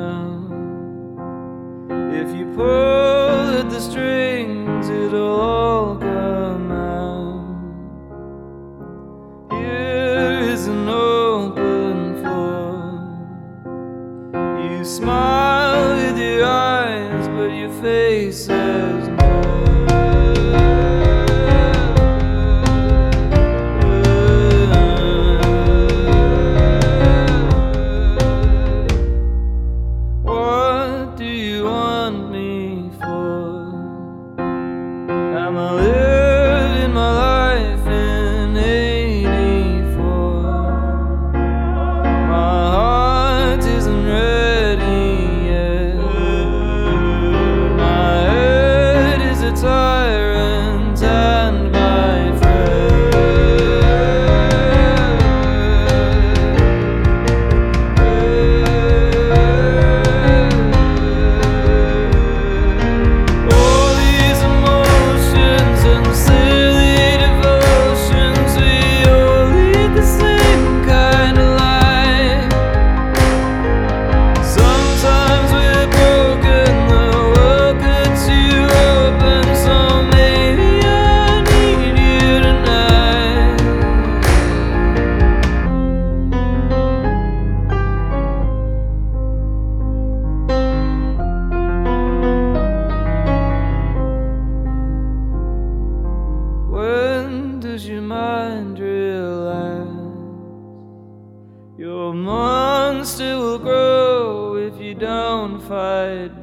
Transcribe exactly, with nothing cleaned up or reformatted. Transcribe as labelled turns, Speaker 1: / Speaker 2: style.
Speaker 1: now. If you pull at the strings, it'll all come out. Here is an open floor. You smile with your eyes, but your face says no. I'm living my life in eighty-four. My heart isn't ready yet. My head is a tyrant and my friend. All these emotions and silly devotions, we all lead the same kind of life. Sometimes we're broken, the world cuts you open, so maybe I need you tonight. When does your mind realize your monster will grow if you don't fight